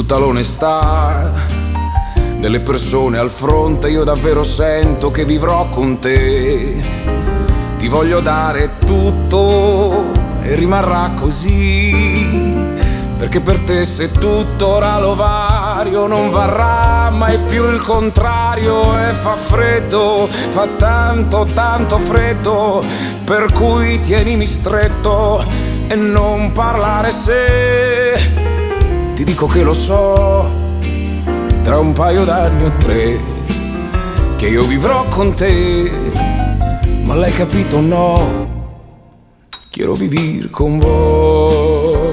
tutta l'onestà delle persone al fronte, io davvero sento che vivrò con te. Ti voglio dare tutto e rimarrà così, perché per te se tutto ora lo vario non varrà mai più il contrario. E fa freddo, fa tanto tanto freddo, per cui tienimi stretto e non parlare se ti dico che lo so, tra un paio d'anni o 3 che io vivrò con te. Ma l'hai capito, no? Quiero vivir con vos,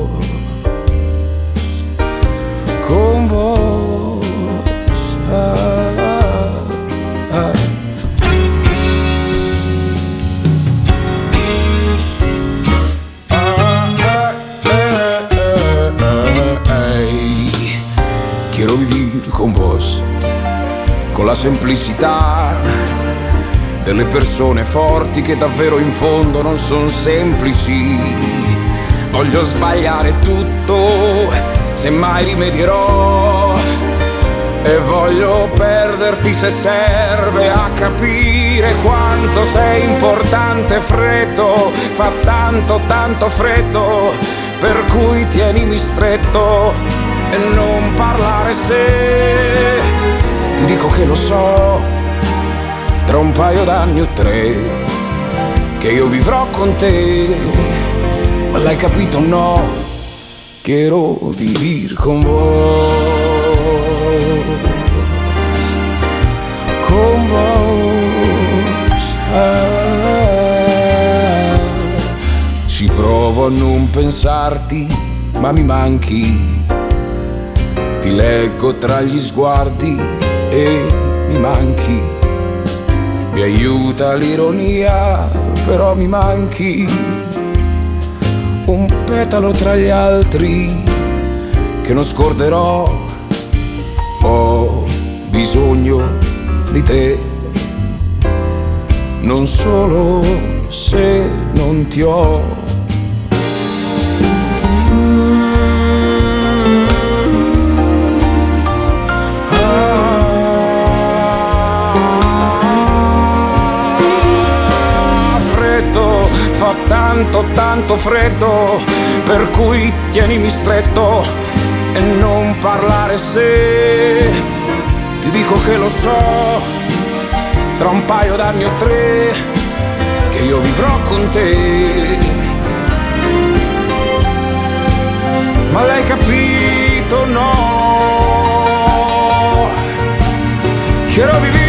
con vos. Quiero vivir con vos, con la semplicità delle persone forti che davvero in fondo non son semplici. Voglio sbagliare tutto, se mai rimedierò, e voglio perderti se serve a capire quanto sei importante e freddo. Fa tanto tanto freddo, per cui tienimi stretto e non parlare se ti dico che lo so, tra un paio d'anni o 3 che io vivrò con te. Ma l'hai capito, no? Quiero vivir con vos, con vos. Ci provo a non pensarti, ma mi manchi. Ti leggo tra gli sguardi e mi manchi. Mi aiuta l'ironia, però mi manchi. Un petalo tra gli altri che non scorderò. Ho bisogno di te, non solo se non ti ho. Fa tanto tanto freddo, per cui tienimi stretto e non parlare se ti dico che lo so, tra un paio d'anni o 3 che io vivrò con te. Ma l'hai capito, no? Quiero vivir